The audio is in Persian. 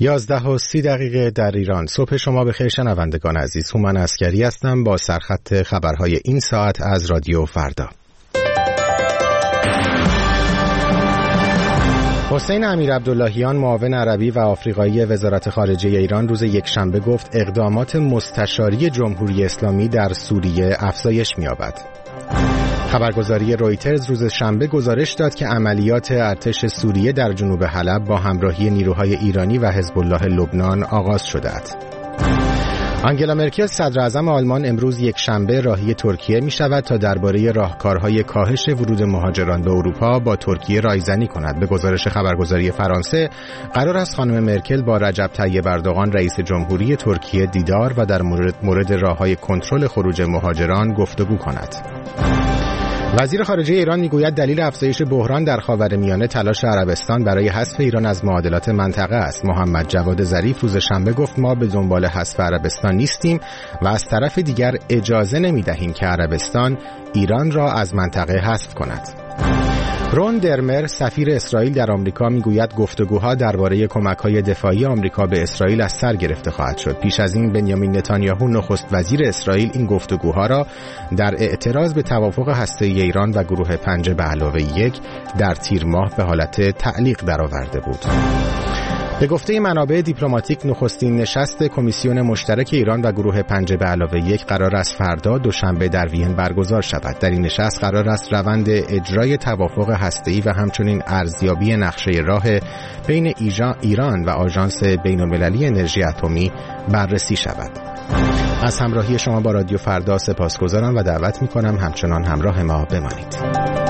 11:30 در ایران. صبح شما بخیر شنوندگان عزیز. هومن عسکری هستم با سرخط خبرهای این ساعت از رادیو فردا. حسین امیرعبداللهیان معاون عربی و آفریقایی وزارت خارجه ایران روز یکشنبه گفت اقدامات مستشاری جمهوری اسلامی در سوریه افزایش می‌یابد. خبرگزاری رویترز روز شنبه گزارش داد که عملیات ارتش سوریه در جنوب حلب با همراهی نیروهای ایرانی و حزب الله لبنان آغاز شده است. آنگلا مرکل صدر اعظم آلمان امروز یکشنبه راهی ترکیه می شود تا درباره راهکارهای کاهش ورود مهاجران به اروپا با ترکیه رایزنی کند. به گزارش خبرگزاری فرانسه قرار است خانم مرکل با رجب طیب اردوغان رئیس جمهوری ترکیه دیدار و در مورد راههای کنترل خروج مهاجران گفتگو کند. وزیر خارجه ایران میگوید دلیل افزایش بحران در خاورمیانه تلاش عربستان برای حذف ایران از معادلات منطقه است. محمد جواد ظریف روز شنبه گفت ما به دنبال حذف عربستان نیستیم و از طرف دیگر اجازه نمیدهیم که عربستان ایران را از منطقه حذف کند. رون درمر سفیر اسرائیل در آمریکا میگوید گفتگوها درباره کمک‌های دفاعی آمریکا به اسرائیل از سر گرفته خواهد شد. پیش از این بنیامین نتانیاهو نخست وزیر اسرائیل این گفتگوها را در اعتراض به توافق هسته‌ای ایران و گروه 5+1 در تیر ماه به حالت تعلیق درآورده بود. به گفته منابع دیپلماتیک نخستین نشست کمیسیون مشترک ایران و گروه 5+1 قرار است فردا دوشنبه در وین برگزار شود. در این نشست قرار است روند اجرای توافق هسته‌ای و همچنین ارزیابی نقشه راه بین ایران و آژانس بین‌المللی انرژی اتمی بررسی شود. از همراهی شما با رادیو فردا سپاسگزارم و دعوت می‌کنم همچنان همراه ما بمانید.